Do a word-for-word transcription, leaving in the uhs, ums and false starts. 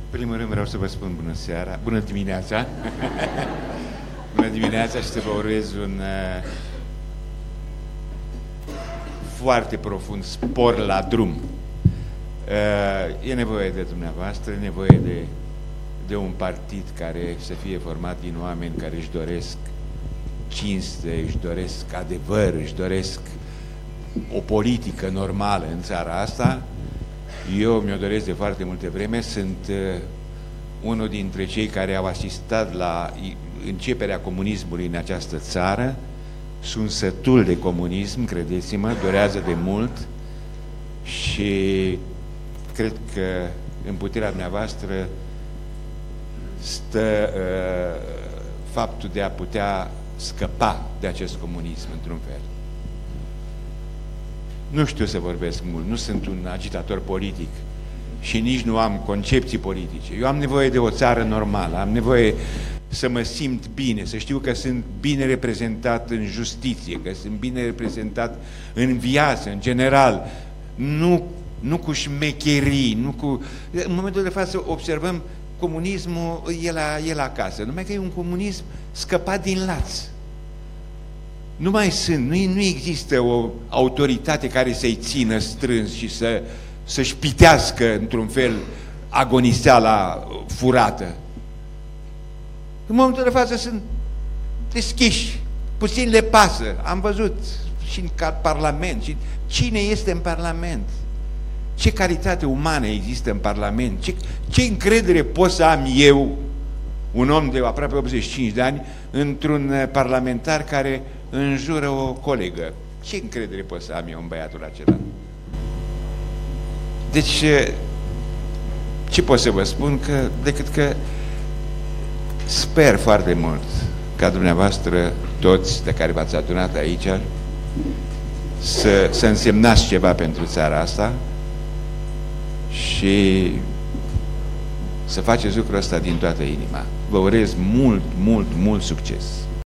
primul rând vreau să vă spun bună seara, bună dimineața. Bună dimineața și să vă urez un uh, foarte profund spor la drum. Uh, e nevoie de dumneavoastră, e nevoie de, de un partid care să fie format din oameni care își doresc cinste, își doresc adevăr, își doresc o politică normală în țara asta. Eu mi-o doresc de foarte multe vreme, sunt uh, unul dintre cei care au asistat la începerea comunismului în această țară. Sunt sătul de comunism, credeți-mă, durează de mult și cred că în puterea dumneavoastră stă uh, faptul de a putea scăpa de acest comunism într-un fel. Nu știu să vorbesc mult, nu sunt un agitator politic și nici nu am concepții politice. Eu am nevoie de o țară normală, am nevoie să mă simt bine, să știu că sunt bine reprezentat în justiție, că sunt bine reprezentat în viață, în general, nu, nu cu șmecherii, nu cu... În momentul de față observăm comunismul, e la, e la acasă, numai că e un comunism scăpat din laț. Nu mai sunt, nu, nu există o autoritate care să-i țină strâns și să, să-și pitească într-un fel agoniseala furată. În momentul de față sunt deschiși, puțin le pasă. Am văzut și în Parlament, și cine este în Parlament, ce calitate umană există în Parlament, ce, ce încredere pot să am eu, un om de aproape optzeci și cinci de ani, într-un parlamentar care înjură o colegă. Ce încredere pot să am eu în băiatul acela? Deci, ce pot să vă spun? Că, decât că sper foarte mult ca dumneavoastră, toți de care v-ați adunat aici, să, să însemnați ceva pentru țara asta și să faceți lucrul ăsta din toată inima. Vă urez mult, mult, mult succes!